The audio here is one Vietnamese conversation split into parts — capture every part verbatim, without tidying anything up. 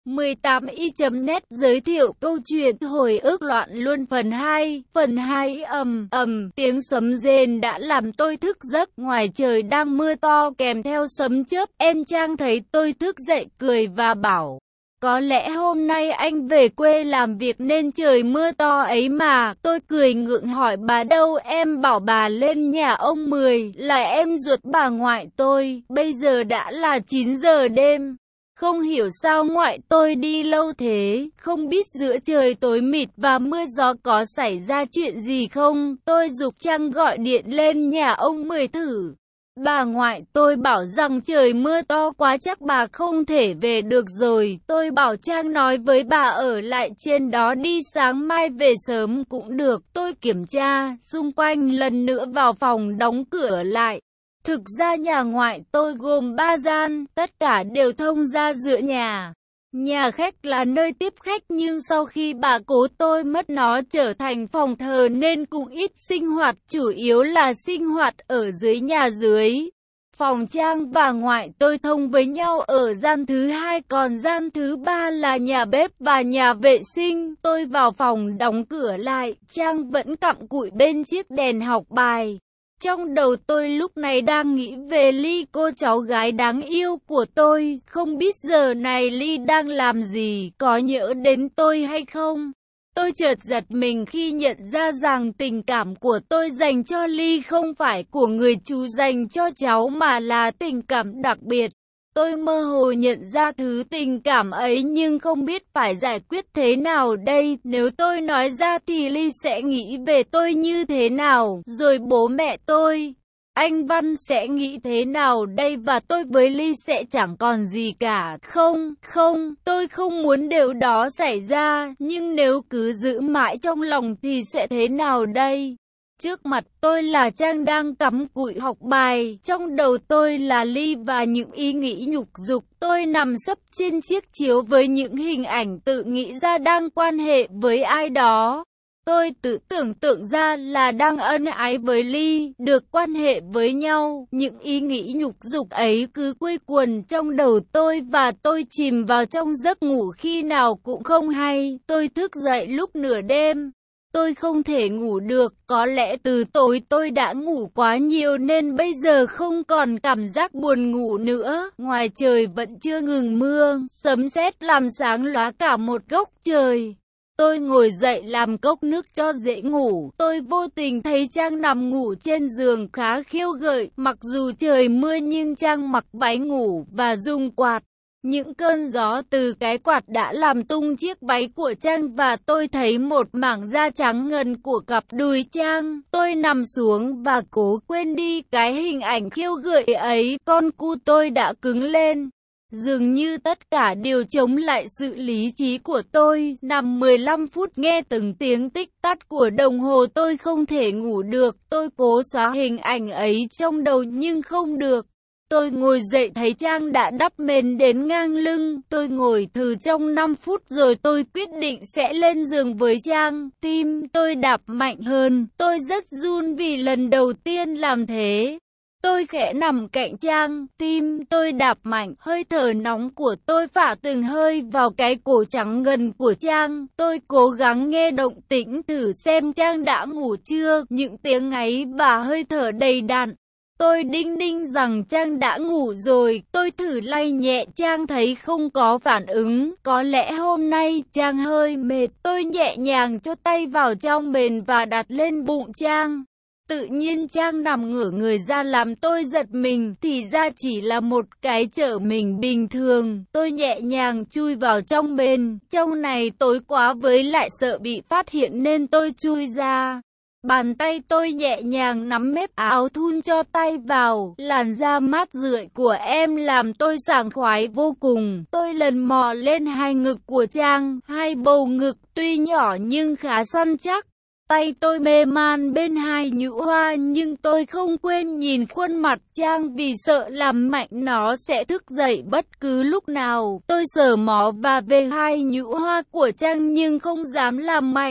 mười tám y chấm net giới thiệu câu chuyện hồi ức loạn luân phần hai. Phần hai ầm ầm, tiếng sấm rền đã làm tôi thức giấc. Ngoài trời đang mưa to kèm theo sấm chớp. Em Trang thấy tôi thức dậy cười và bảo: có lẽ hôm nay anh về quê làm việc nên trời mưa to ấy mà. Tôi cười ngượng hỏi bà đâu, em bảo bà lên nhà ông Mười, là em ruột bà ngoại tôi. Bây giờ đã là chín giờ đêm. Không hiểu sao ngoại tôi đi lâu thế, không biết giữa trời tối mịt và mưa gió có xảy ra chuyện gì không. Tôi giục Trang gọi điện lên nhà ông Mười thử. Bà ngoại tôi bảo rằng trời mưa to quá chắc bà không thể về được rồi. Tôi bảo Trang nói với bà ở lại trên đó đi, sáng mai về sớm cũng được. Tôi kiểm tra xung quanh lần nữa vào phòng đóng cửa lại. Thực ra nhà ngoại tôi gồm ba gian, tất cả đều thông ra giữa nhà. Nhà khách là nơi tiếp khách nhưng sau khi bà cố tôi mất nó trở thành phòng thờ nên cũng ít sinh hoạt, chủ yếu là sinh hoạt ở dưới nhà dưới. Phòng Trang và ngoại tôi thông với nhau ở gian thứ hai, còn gian thứ ba là nhà bếp và nhà vệ sinh. Tôi vào phòng đóng cửa lại, Trang vẫn cặm cụi bên chiếc đèn học bài. Trong đầu tôi lúc này đang nghĩ về Ly, cô cháu gái đáng yêu của tôi. Không biết giờ này Ly đang làm gì, có nhớ đến tôi hay không? Tôi chợt giật mình khi nhận ra rằng tình cảm của tôi dành cho Ly không phải của người chú dành cho cháu mà là tình cảm đặc biệt. Tôi mơ hồ nhận ra thứ tình cảm ấy nhưng không biết phải giải quyết thế nào đây. Nếu tôi nói ra thì Ly sẽ nghĩ về tôi như thế nào, rồi bố mẹ tôi, anh Văn sẽ nghĩ thế nào đây, và tôi với Ly sẽ chẳng còn gì cả. Không, không, tôi không muốn điều đó xảy ra, nhưng nếu cứ giữ mãi trong lòng thì sẽ thế nào đây? Trước mặt tôi là Trang đang cắm cụi học bài, trong đầu tôi là Ly và những ý nghĩ nhục dục. Tôi nằm sấp trên chiếc chiếu với những hình ảnh tự nghĩ ra đang quan hệ với ai đó. Tôi tự tưởng tượng ra là đang ân ái với Ly, được quan hệ với nhau. Những ý nghĩ nhục dục ấy cứ quây quần trong đầu tôi và tôi chìm vào trong giấc ngủ khi nào cũng không hay. Tôi thức dậy lúc nửa đêm. Tôi không thể ngủ được, có lẽ từ tối tôi đã ngủ quá nhiều nên bây giờ không còn cảm giác buồn ngủ nữa. Ngoài trời vẫn chưa ngừng mưa, sấm sét làm sáng lóa cả một góc trời. Tôi ngồi dậy làm cốc nước cho dễ ngủ. Tôi vô tình thấy Trang nằm ngủ trên giường khá khiêu gợi. Mặc dù trời mưa nhưng Trang mặc váy ngủ và dùng quạt. Những cơn gió từ cái quạt đã làm tung chiếc váy của Trang và tôi thấy một mảng da trắng ngần của cặp đùi Trang. Tôi nằm xuống và cố quên đi cái hình ảnh khiêu gợi ấy. Con cu tôi đã cứng lên. Dường như tất cả đều chống lại sự lý trí của tôi. Nằm mười lăm phút nghe từng tiếng tích tắc của đồng hồ tôi không thể ngủ được. Tôi cố xóa hình ảnh ấy trong đầu nhưng không được. Tôi ngồi dậy thấy Trang đã đắp mền đến ngang lưng. Tôi ngồi thử trong năm phút rồi tôi quyết định sẽ lên giường với Trang. Tim tôi đạp mạnh hơn. Tôi rất run vì lần đầu tiên làm thế. Tôi khẽ nằm cạnh Trang, tim tôi đạp mạnh, hơi thở nóng của tôi phả từng hơi vào cái cổ trắng ngần của Trang. Tôi cố gắng nghe động tĩnh thử xem Trang đã ngủ chưa, những tiếng ngáy và hơi thở đầy đặn. Tôi đinh ninh rằng Trang đã ngủ rồi, tôi thử lay nhẹ Trang thấy không có phản ứng. Có lẽ hôm nay Trang hơi mệt, tôi nhẹ nhàng cho tay vào trong mền và đặt lên bụng Trang. Tự nhiên Trang nằm ngửa người ra làm tôi giật mình, thì ra chỉ là một cái trở mình bình thường. Tôi nhẹ nhàng chui vào trong mền, trong này tối quá với lại sợ bị phát hiện nên tôi chui ra. Bàn tay tôi nhẹ nhàng nắm mép áo thun cho tay vào, làn da mát rượi của em làm tôi sảng khoái vô cùng. Tôi lần mò lên hai ngực của Trang, hai bầu ngực tuy nhỏ nhưng khá săn chắc. Tay tôi mê man bên hai nhũ hoa nhưng tôi không quên nhìn khuôn mặt Trang vì sợ làm mạnh nó sẽ thức dậy bất cứ lúc nào. Tôi sờ mó và về hai nhũ hoa của Trang nhưng không dám làm mạnh.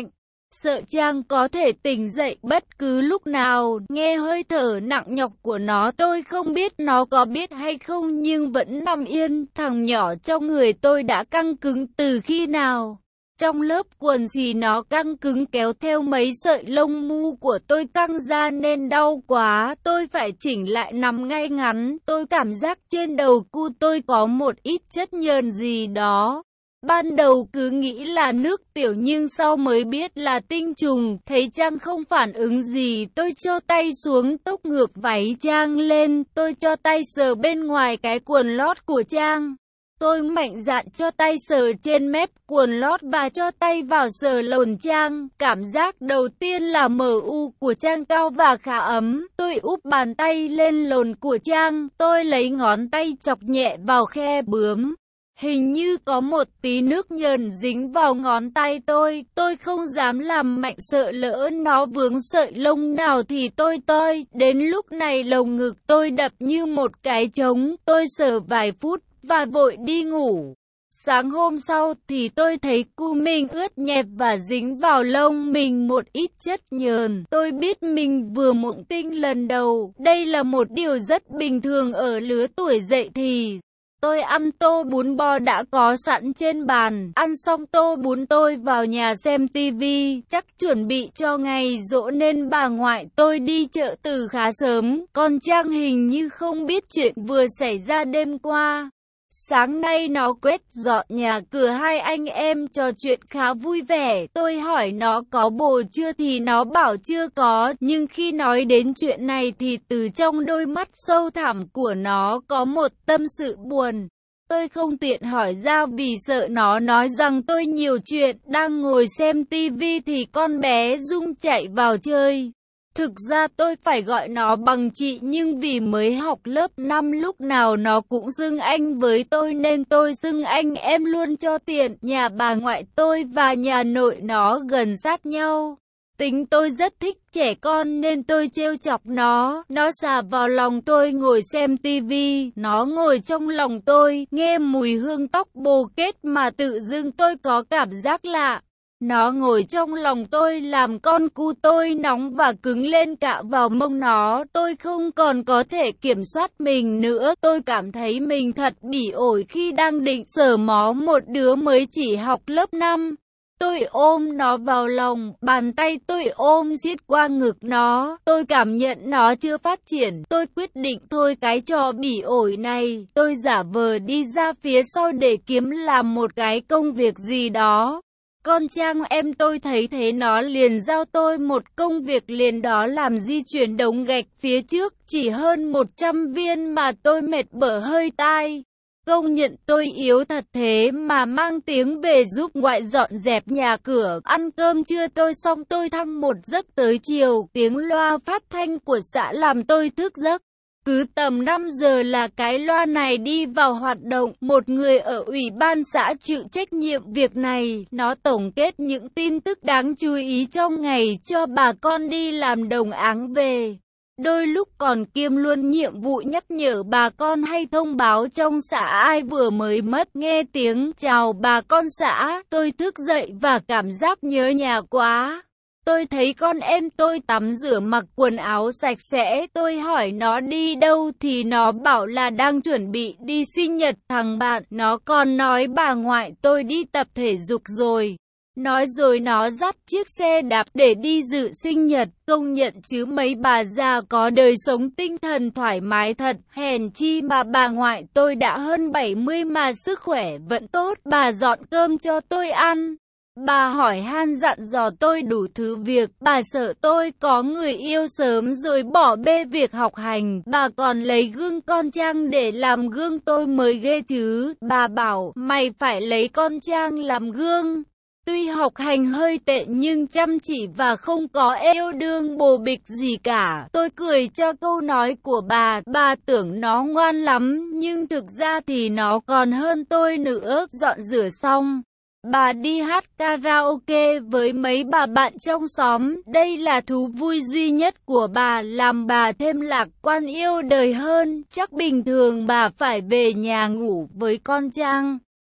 sợ Trang có thể tỉnh dậy bất cứ lúc nào. Nghe hơi thở nặng nhọc của nó, tôi không biết nó có biết hay không nhưng vẫn nằm yên. Thằng nhỏ trong người tôi đã căng cứng từ khi nào? Trong lớp quần gì nó căng cứng kéo theo mấy sợi lông mu của tôi căng ra nên đau quá. Tôi phải chỉnh lại nằm ngay ngắn. Tôi cảm giác trên đầu cu tôi có một ít chất nhờn gì đó. Ban đầu cứ nghĩ là nước tiểu nhưng sau mới biết là tinh trùng. Thấy Trang không phản ứng gì, tôi cho tay xuống tốc ngược váy Trang lên. Tôi cho tay sờ bên ngoài cái quần lót của Trang. Tôi mạnh dạn cho tay sờ trên mép quần lót và cho tay vào sờ lồn Trang. Cảm giác đầu tiên là em u của Trang cao và khá ấm. Tôi úp bàn tay lên lồn của Trang. Tôi lấy ngón tay chọc nhẹ vào khe bướm. Hình như có một tí nước nhờn dính vào ngón tay tôi. Tôi không dám làm mạnh, sợ lỡ nó vướng sợi lông nào thì tôi toi. Đến lúc này lồng ngực tôi đập như một cái trống. Tôi sờ vài phút và vội đi ngủ. Sáng hôm sau thì tôi thấy cu mình ướt nhẹp và dính vào lông mình một ít chất nhờn. Tôi biết mình vừa mộng tinh lần đầu. Đây là một điều rất bình thường ở lứa tuổi dậy thì. Tôi ăn tô bún bò đã có sẵn trên bàn. Ăn xong tô bún tôi vào nhà xem tivi. Chắc chuẩn bị cho ngày giỗ nên bà ngoại tôi đi chợ từ khá sớm. Còn Trang hình như không biết chuyện vừa xảy ra đêm qua. Sáng nay nó quét dọn nhà cửa, hai anh em trò chuyện khá vui vẻ. Tôi hỏi nó có bồ chưa thì nó bảo chưa có. Nhưng khi nói đến chuyện này thì từ trong đôi mắt sâu thẳm của nó có một tâm sự buồn. Tôi không tiện hỏi ra vì sợ nó nói rằng tôi nhiều chuyện. Đang ngồi xem tivi thì con bé Dung chạy vào chơi. Thực ra tôi phải gọi nó bằng chị nhưng vì mới học lớp năm lúc nào nó cũng xưng anh với tôi nên tôi xưng anh em luôn cho tiện. Nhà bà ngoại tôi và nhà nội nó gần sát nhau. Tính tôi rất thích trẻ con nên tôi trêu chọc nó. Nó xà vào lòng tôi ngồi xem tivi. Nó ngồi trong lòng tôi, nghe mùi hương tóc bồ kết mà tự dưng tôi có cảm giác lạ. Nó ngồi trong lòng tôi làm con cu tôi nóng và cứng lên cả vào mông nó. Tôi không còn có thể kiểm soát mình nữa. Tôi cảm thấy mình thật bỉ ổi khi đang định sờ mó một đứa mới chỉ học lớp năm. Tôi ôm nó vào lòng, bàn tay tôi ôm siết qua ngực nó. Tôi cảm nhận nó chưa phát triển. Tôi quyết định thôi cái trò bỉ ổi này. Tôi giả vờ đi ra phía sau để kiếm làm một cái công việc gì đó. Con Trang em tôi thấy thế nó liền giao tôi một công việc liền đó làm di chuyển đống gạch phía trước chỉ hơn một trăm viên mà tôi mệt bở hơi tai. Công nhận tôi yếu thật thế mà mang tiếng về giúp ngoại dọn dẹp nhà cửa. Ăn cơm trưa tôi xong tôi thăng một giấc tới chiều. Tiếng loa phát thanh của xã làm tôi thức giấc. Cứ tầm năm giờ là cái loa này đi vào hoạt động. Một người ở ủy ban xã chịu trách nhiệm việc này. Nó tổng kết những tin tức đáng chú ý trong ngày cho bà con đi làm đồng áng về. Đôi lúc còn kiêm luôn nhiệm vụ nhắc nhở bà con hay thông báo trong xã ai vừa mới mất. Nghe tiếng chào bà con xã, tôi thức dậy và cảm giác nhớ nhà quá. Tôi thấy con em tôi tắm rửa mặc quần áo sạch sẽ. Tôi hỏi nó đi đâu thì nó bảo là đang chuẩn bị đi sinh nhật thằng bạn. Nó còn nói bà ngoại tôi đi tập thể dục rồi. Nói rồi nó dắt chiếc xe đạp để đi dự sinh nhật. Công nhận chứ mấy bà già có đời sống tinh thần thoải mái thật. Hèn chi mà bà ngoại tôi đã hơn bảy mươi mà sức khỏe vẫn tốt. Bà dọn cơm cho tôi ăn. Bà hỏi han dặn dò tôi đủ thứ việc. Bà sợ tôi có người yêu sớm rồi bỏ bê việc học hành. Bà còn lấy gương con Trang để làm gương tôi mới ghê chứ. Bà bảo mày phải lấy con Trang làm gương. Tuy học hành hơi tệ nhưng chăm chỉ và không có yêu đương bồ bịch gì cả. Tôi cười cho câu nói của bà. Bà tưởng nó ngoan lắm nhưng thực ra thì nó còn hơn tôi nữa. Dọn rửa xong, bà đi hát karaoke với mấy bà bạn trong xóm. Đây là thú vui duy nhất của bà, làm bà thêm lạc quan yêu đời hơn. Chắc bình thường bà phải về nhà ngủ với con Trang.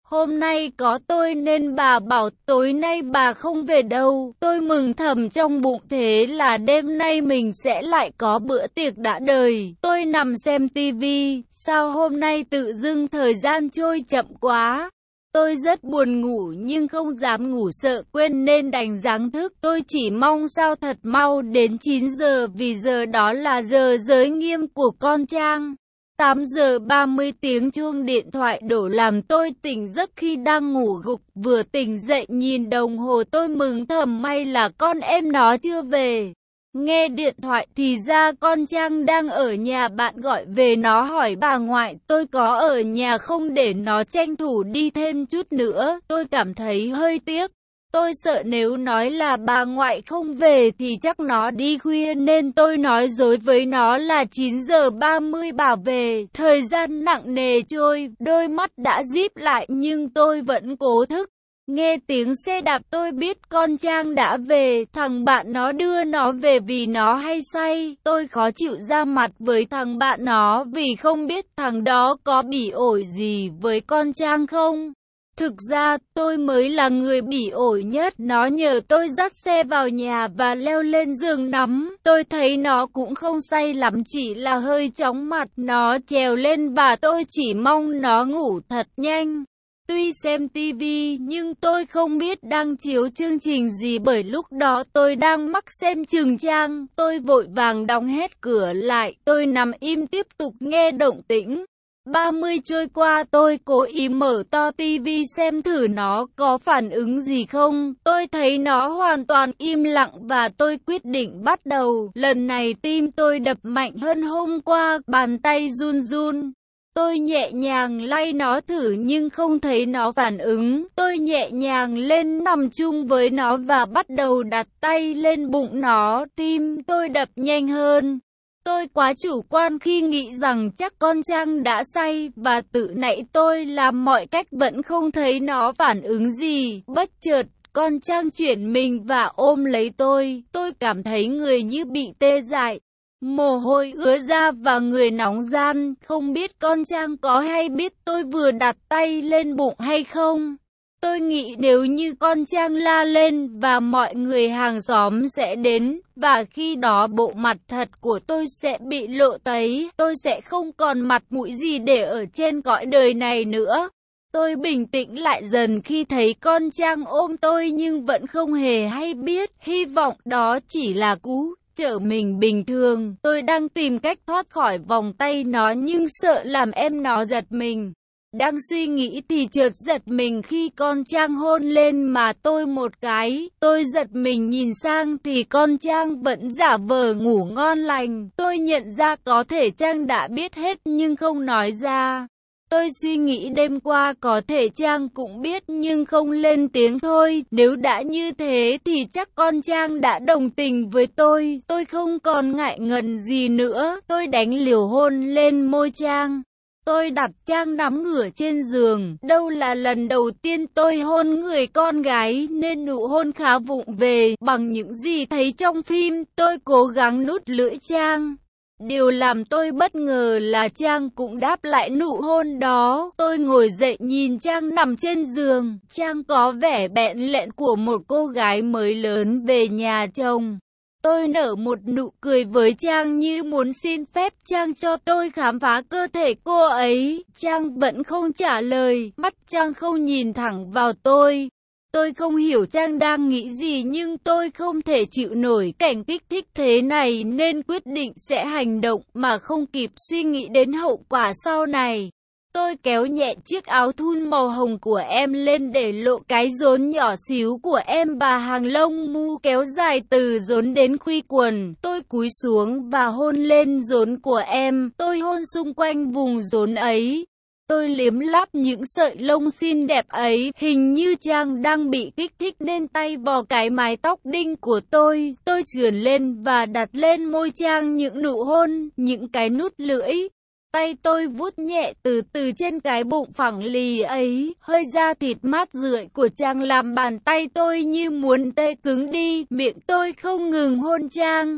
Hôm nay có tôi nên bà bảo tối nay bà không về đâu. Tôi mừng thầm trong bụng, thế là đêm nay mình sẽ lại có bữa tiệc đã đời. Tôi nằm xem tivi, sao hôm nay tự dưng thời gian trôi chậm quá. Tôi rất buồn ngủ nhưng không dám ngủ sợ quên nên đành giáng thức. Tôi chỉ mong sao thật mau đến chín giờ vì giờ đó là giờ giới nghiêm của con Trang. tám giờ ba mươi tiếng chuông điện thoại đổ làm tôi tỉnh giấc khi đang ngủ gục. Vừa tỉnh dậy nhìn đồng hồ tôi mừng thầm may là con em nó chưa về. Nghe điện thoại thì ra con Trang đang ở nhà bạn gọi về, nó hỏi bà ngoại tôi có ở nhà không để nó tranh thủ đi thêm chút nữa. Tôi cảm thấy hơi tiếc. Tôi sợ nếu nói là bà ngoại không về thì chắc nó đi khuya nên tôi nói dối với nó là chín giờ ba mươi bà về. Thời gian nặng nề trôi, đôi mắt đã díp lại nhưng tôi vẫn cố thức. Nghe tiếng xe đạp tôi biết con Trang đã về, thằng bạn nó đưa nó về vì nó hay say. Tôi khó chịu ra mặt với thằng bạn nó vì không biết thằng đó có bị ổi gì với con Trang không. Thực ra tôi mới là người bị ổi nhất. Nó nhờ tôi dắt xe vào nhà và leo lên giường nắm. Tôi thấy nó cũng không say lắm, chỉ là hơi chóng mặt. Nó trèo lên và tôi chỉ mong nó ngủ thật nhanh. Tuy xem tivi nhưng tôi không biết đang chiếu chương trình gì bởi lúc đó tôi đang mắc xem Trường Trang. Tôi vội vàng đóng hết cửa lại, tôi nằm im tiếp tục nghe động tĩnh. ba mươi trôi qua tôi cố ý mở to tivi xem thử nó có phản ứng gì không. Tôi thấy nó hoàn toàn im lặng và tôi quyết định bắt đầu. Lần này tim tôi đập mạnh hơn hôm qua, bàn tay run run. Tôi nhẹ nhàng lay nó thử nhưng không thấy nó phản ứng. Tôi nhẹ nhàng lên nằm chung với nó và bắt đầu đặt tay lên bụng nó. Tim tôi đập nhanh hơn. Tôi quá chủ quan khi nghĩ rằng chắc con Trang đã say và tự nãy tôi làm mọi cách vẫn không thấy nó phản ứng gì. Bất chợt, con Trang chuyển mình và ôm lấy tôi. Tôi cảm thấy người như bị tê dại. Mồ hôi ứa ra và người nóng ran, không biết con Trang có hay biết tôi vừa đặt tay lên bụng hay không. Tôi nghĩ nếu như con Trang la lên và mọi người hàng xóm sẽ đến, và khi đó bộ mặt thật của tôi sẽ bị lộ tẩy, tôi sẽ không còn mặt mũi gì để ở trên cõi đời này nữa. Tôi bình tĩnh lại dần khi thấy con Trang ôm tôi nhưng vẫn không hề hay biết, hy vọng đó chỉ là cú trở mình bình thường. Tôi đang tìm cách thoát khỏi vòng tay nó nhưng sợ làm em nó giật mình. Đang suy nghĩ thì chợt giật mình khi con Trang hôn lên mà tôi một cái. Tôi giật mình nhìn sang thì con Trang vẫn giả vờ ngủ ngon lành. Tôi nhận ra có thể Trang đã biết hết nhưng không nói ra. Tôi suy nghĩ đêm qua có thể Trang cũng biết nhưng không lên tiếng thôi. Nếu đã như thế thì chắc con Trang đã đồng tình với tôi. Tôi không còn ngại ngần gì nữa. Tôi đánh liều hôn lên môi Trang. Tôi đặt Trang nằm ngửa trên giường. Đâu là lần đầu tiên tôi hôn người con gái nên nụ hôn khá vụng về. Bằng những gì thấy trong phim, tôi cố gắng nuốt lưỡi Trang. Điều làm tôi bất ngờ là Trang cũng đáp lại nụ hôn đó. Tôi ngồi dậy nhìn Trang nằm trên giường. Trang có vẻ bẽn lẽn của một cô gái mới lớn về nhà chồng. Tôi nở một nụ cười với Trang như muốn xin phép Trang cho tôi khám phá cơ thể cô ấy. Trang vẫn không trả lời, mắt Trang không nhìn thẳng vào tôi. Tôi không hiểu Trang đang nghĩ gì nhưng tôi không thể chịu nổi cảnh kích thích thế này nên quyết định sẽ hành động mà không kịp suy nghĩ đến hậu quả sau này. Tôi kéo nhẹ chiếc áo thun màu hồng của em lên để lộ cái rốn nhỏ xíu của em và hàng lông mu kéo dài từ rốn đến khuy quần. Tôi cúi xuống và hôn lên rốn của em. Tôi hôn xung quanh vùng rốn ấy. Tôi liếm láp những sợi lông xinh đẹp ấy. Hình như Trang đang bị kích thích nên tay vò cái mái tóc đinh của tôi. Tôi trườn lên và đặt lên môi Trang những nụ hôn, những cái nút lưỡi. Tay tôi vuốt nhẹ từ từ trên cái bụng phẳng lì ấy, hơi da thịt mát rượi của Trang làm bàn tay tôi như muốn tê cứng đi, miệng tôi không ngừng hôn Trang.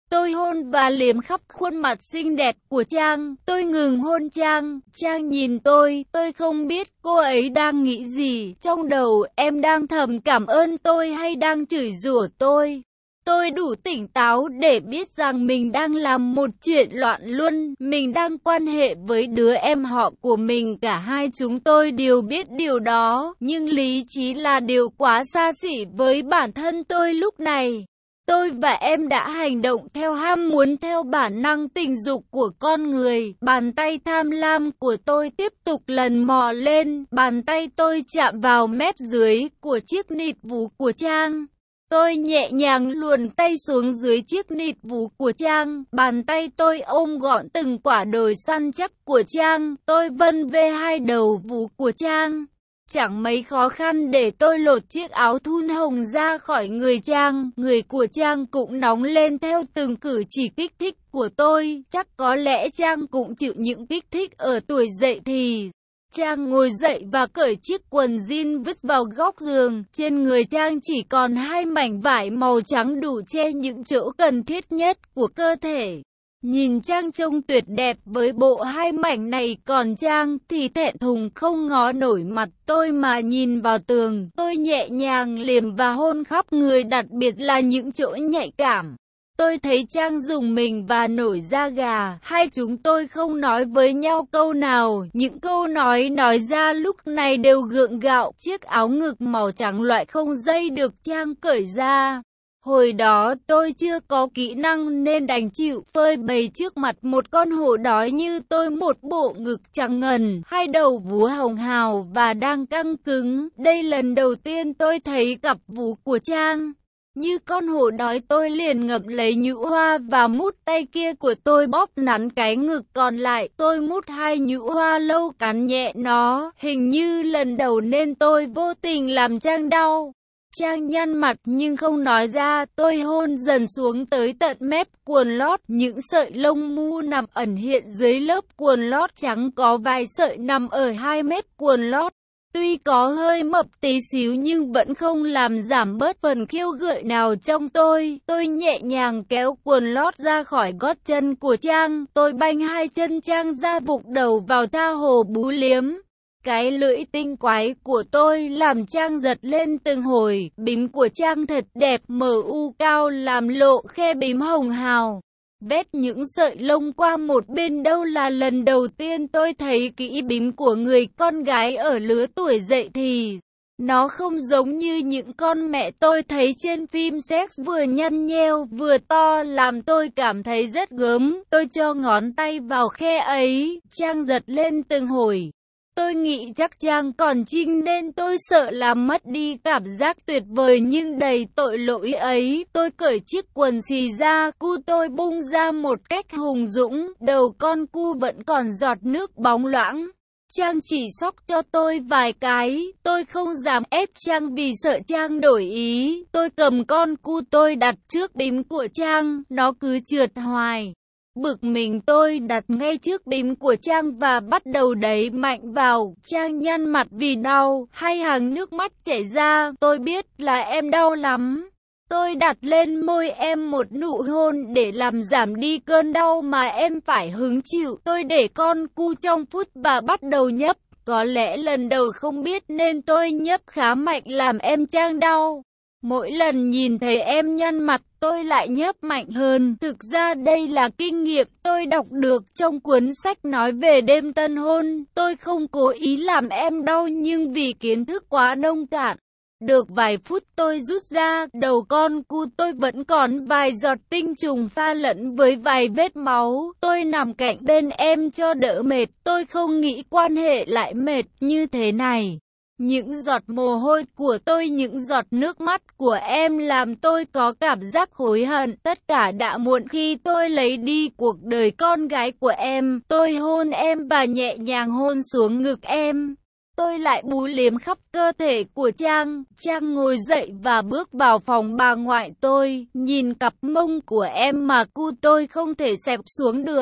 Tôi hôn và liếm khắp khuôn mặt xinh đẹp của Trang. Tôi ngừng hôn Trang. Trang nhìn tôi. Tôi không biết cô ấy đang nghĩ gì. Trong đầu em đang thầm cảm ơn tôi hay đang chửi rủa tôi. Tôi đủ tỉnh táo để biết rằng mình đang làm một chuyện loạn luân. Mình đang quan hệ với đứa em họ của mình. Cả hai chúng tôi đều biết điều đó. Nhưng lý trí là điều quá xa xỉ với bản thân tôi lúc này. Tôi và em đã hành động theo ham muốn, theo bản năng tình dục của con người. Bàn tay tham lam của tôi tiếp tục lần mò lên. Bàn tay tôi chạm vào mép dưới của chiếc nịt vú của Trang. Tôi nhẹ nhàng luồn tay xuống dưới chiếc nịt vú của Trang. Bàn tay tôi ôm gọn từng quả đồi săn chắc của Trang. Tôi vân vê hai đầu vú của Trang. Chẳng mấy khó khăn để tôi lột chiếc áo thun hồng ra khỏi người Trang. Người của Trang cũng nóng lên theo từng cử chỉ kích thích của tôi. Chắc có lẽ Trang cũng chịu những kích thích ở tuổi dậy thì. Trang ngồi dậy và cởi chiếc quần jean vứt vào góc giường. Trên người Trang chỉ còn hai mảnh vải màu trắng đủ che những chỗ cần thiết nhất của cơ thể. Nhìn Trang trông tuyệt đẹp với bộ hai mảnh này, còn Trang thì thẹn thùng không ngó nổi mặt tôi mà nhìn vào tường. Tôi nhẹ nhàng liếm và hôn khắp người, đặc biệt là những chỗ nhạy cảm. Tôi thấy Trang rùng mình và nổi da gà. Hai chúng tôi không nói với nhau câu nào. Những câu nói nói ra lúc này đều gượng gạo. Chiếc áo ngực màu trắng loại không dây được Trang cởi ra. Hồi đó tôi chưa có kỹ năng nên đành chịu phơi bày trước mặt một con hổ đói như tôi một bộ ngực trắng ngần, hai đầu vú hồng hào và đang căng cứng. Đây lần đầu tiên tôi thấy cặp vú của Trang. Như con hổ đói, tôi liền ngậm lấy nhũ hoa và mút tay kia của tôi bóp nắn cái ngực còn lại. Tôi mút hai nhũ hoa lâu cắn nhẹ nó. Hình như lần đầu nên tôi vô tình làm Trang đau. Trang nhăn mặt nhưng không nói ra. Tôi hôn dần xuống tới tận mép quần lót. Những sợi lông mu nằm ẩn hiện dưới lớp quần lót trắng, có vài sợi nằm ở hai mép quần lót. Tuy có hơi mập tí xíu nhưng vẫn không làm giảm bớt phần khiêu gợi nào trong tôi. Tôi nhẹ nhàng kéo quần lót ra khỏi gót chân của Trang. Tôi banh hai chân Trang ra, vụt đầu vào tha hồ bú liếm. Cái lưỡi tinh quái của tôi làm Trang giật lên từng hồi. Bím của Trang thật đẹp, mờ u cao làm lộ khe bím hồng hào. Vét những sợi lông qua một bên. Đâu là lần đầu tiên tôi thấy kỹ bím của người con gái ở lứa tuổi dậy thì. Nó không giống như những con mẹ tôi thấy trên phim sex, vừa nhăn nheo vừa to làm tôi cảm thấy rất gớm. Tôi cho ngón tay vào khe ấy, Trang giật lên từng hồi. Tôi nghĩ chắc Trang còn trinh nên tôi sợ làm mất đi cảm giác tuyệt vời nhưng đầy tội lỗi ấy. Tôi cởi chiếc quần xì ra, cu tôi bung ra một cách hùng dũng, đầu con cu vẫn còn giọt nước bóng loãng. Trang chỉ xóc cho tôi vài cái, tôi không dám ép Trang vì sợ Trang đổi ý. Tôi cầm con cu tôi đặt trước bím của Trang, nó cứ trượt hoài. Bực mình tôi đặt ngay trước bím của Trang và bắt đầu đẩy mạnh vào. Trang nhăn mặt vì đau, hai hàng nước mắt chảy ra. Tôi biết là em đau lắm. Tôi đặt lên môi em một nụ hôn để làm giảm đi cơn đau mà em phải hứng chịu. Tôi để con cu trong phút và bắt đầu nhấp. Có lẽ lần đầu không biết nên tôi nhấp khá mạnh làm em Trang đau. Mỗi lần nhìn thấy em nhăn mặt, tôi lại nhấp mạnh hơn. Thực ra đây là kinh nghiệm tôi đọc được trong cuốn sách nói về đêm tân hôn. Tôi không cố ý làm em đau nhưng vì kiến thức quá nông cạn. Được vài phút tôi rút ra, đầu con cu tôi vẫn còn vài giọt tinh trùng pha lẫn với vài vết máu. Tôi nằm cạnh bên em cho đỡ mệt. Tôi không nghĩ quan hệ lại mệt như thế này. Những giọt mồ hôi của tôi, những giọt nước mắt của em làm tôi có cảm giác hối hận. Tất cả đã muộn khi tôi lấy đi cuộc đời con gái của em. Tôi hôn em và nhẹ nhàng hôn xuống ngực em. Tôi lại bú liếm khắp cơ thể của Trang. Trang ngồi dậy và bước vào phòng bà ngoại tôi. Nhìn cặp mông của em mà cu tôi không thể xẹp xuống được.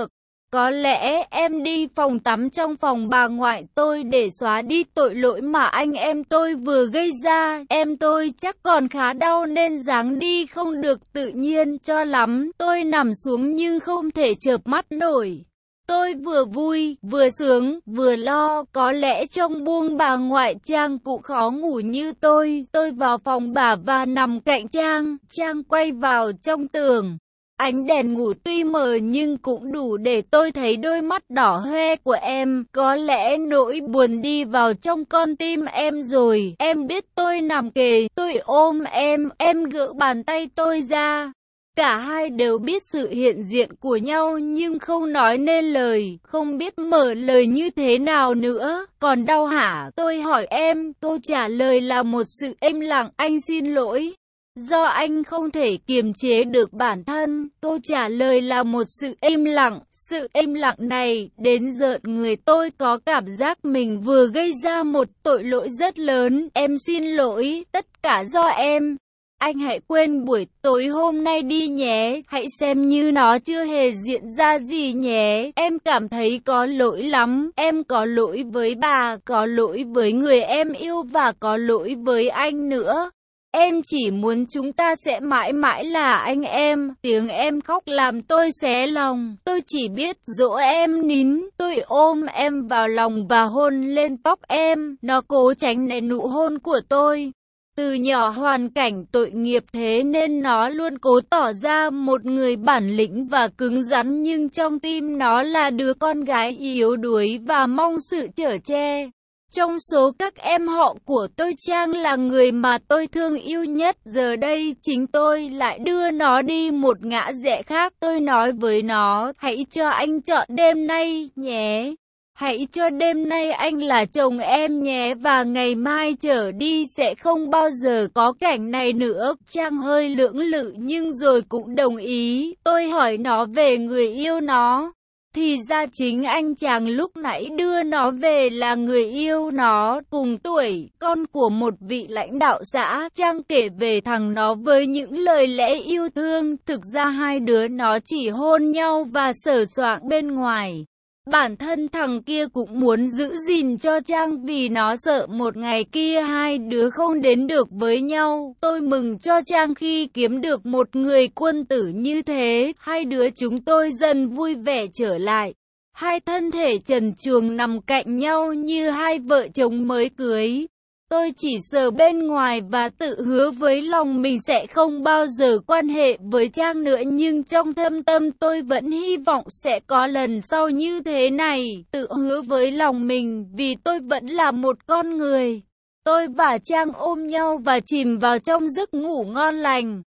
Có lẽ em đi phòng tắm trong phòng bà ngoại tôi để xóa đi tội lỗi mà anh em tôi vừa gây ra. Em tôi chắc còn khá đau nên dáng đi không được tự nhiên cho lắm. Tôi nằm xuống nhưng không thể chợp mắt nổi. Tôi vừa vui, vừa sướng, vừa lo, có lẽ trong buông bà ngoại Trang cũng khó ngủ như tôi. Tôi vào phòng bà và nằm cạnh Trang, Trang quay vào trong tường. Ánh đèn ngủ tuy mờ nhưng cũng đủ để tôi thấy đôi mắt đỏ hoe của em. Có lẽ nỗi buồn đi vào trong con tim em rồi. Em biết tôi nằm kề, tôi ôm em, em gỡ bàn tay tôi ra. Cả hai đều biết sự hiện diện của nhau nhưng không nói nên lời, không biết mở lời như thế nào nữa. Còn đau hả? Tôi hỏi em, câu trả lời là một sự im lặng. Anh xin lỗi. Do anh không thể kiềm chế được bản thân, câu trả lời là một sự im lặng. Sự im lặng này đến rợn người, tôi có cảm giác mình vừa gây ra một tội lỗi rất lớn. Em xin lỗi, tất cả do em. Anh hãy quên buổi tối hôm nay đi nhé, hãy xem như nó chưa hề diễn ra gì nhé. Em cảm thấy có lỗi lắm, em có lỗi với bà, có lỗi với người em yêu và có lỗi với anh nữa. Em chỉ muốn chúng ta sẽ mãi mãi là anh em. Tiếng em khóc làm tôi xé lòng. Tôi chỉ biết dỗ em nín. Tôi ôm em vào lòng và hôn lên tóc em. Nó cố tránh né nụ hôn của tôi. Từ nhỏ hoàn cảnh tội nghiệp thế nên nó luôn cố tỏ ra một người bản lĩnh và cứng rắn, nhưng trong tim nó là đứa con gái yếu đuối và mong sự chở che. Trong số các em họ của tôi, Trang là người mà tôi thương yêu nhất. Giờ đây chính tôi lại đưa nó đi một ngã rẽ khác. Tôi nói với nó, hãy cho anh chọn đêm nay nhé. Hãy cho đêm nay anh là chồng em nhé, và ngày mai trở đi sẽ không bao giờ có cảnh này nữa. Trang hơi lưỡng lự nhưng rồi cũng đồng ý. Tôi hỏi nó về người yêu nó. Thì ra chính anh chàng lúc nãy đưa nó về là người yêu nó, cùng tuổi, con của một vị lãnh đạo xã. Trang kể về thằng nó với những lời lẽ yêu thương. Thực ra hai đứa nó chỉ hôn nhau và sờ soạng bên ngoài. Bản thân thằng kia cũng muốn giữ gìn cho Trang vì nó sợ một ngày kia hai đứa không đến được với nhau. Tôi mừng cho Trang khi kiếm được một người quân tử như thế. Hai đứa chúng tôi dần vui vẻ trở lại. Hai thân thể trần truồng nằm cạnh nhau như hai vợ chồng mới cưới. Tôi chỉ sờ bên ngoài và tự hứa với lòng mình sẽ không bao giờ quan hệ với Trang nữa, nhưng trong thâm tâm tôi vẫn hy vọng sẽ có lần sau như thế này. Tự hứa với lòng mình vì tôi vẫn là một con người. Tôi và Trang ôm nhau và chìm vào trong giấc ngủ ngon lành.